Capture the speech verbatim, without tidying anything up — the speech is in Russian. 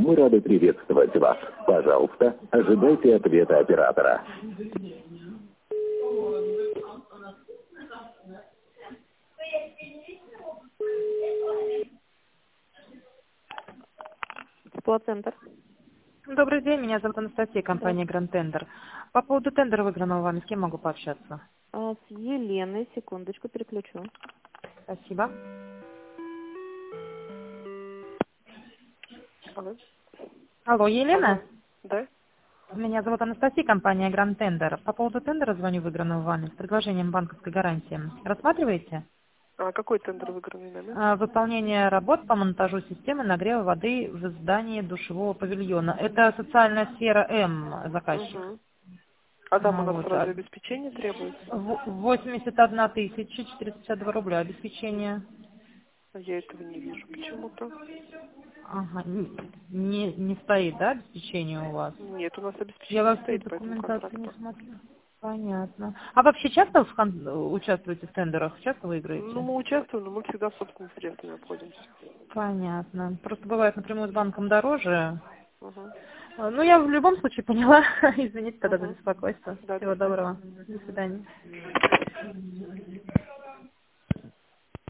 Мы рады приветствовать вас. Пожалуйста, ожидайте ответа оператора. Теплоцентр. Добрый день, меня зовут Анастасия, компания Grand Tender. По поводу тендера выигранного вами, с кем могу пообщаться? А, с Еленой, секундочку, переключу. Спасибо. Алло. Алло, Елена? Алло. Да? Меня зовут Анастасия, компания Grand Tender. По поводу тендера звоню выигранного вами с предложением банковской гарантии. Рассматриваете? А какой тендер выигранный, да? А, Выполнение работ по монтажу системы нагрева воды в здании душевого павильона. Это социальная сфера М, заказчик. Угу. А там у А, нас вот, сразу а, обеспечение требуется? в- восемьдесят одна тысяча четыреста пятьдесят два рубля обеспечение. А я этого не вижу почему-то. Ага, не, не не стоит, да, обеспечение у вас? Нет, у нас Я обеспечение вас не тут стоит по этому документацию не контракту. смотрю. Понятно. А вообще часто в кон- участвуете в тендерах? Часто Ну, выиграете? мы участвуем, но мы всегда собственными средствами обходимся. Понятно. Просто бывает напрямую с банком дороже. Угу. А, Ну, я в любом случае поняла. Извините тогда за Угу. беспокойство. Да, до Всего свидания. доброго. До свидания.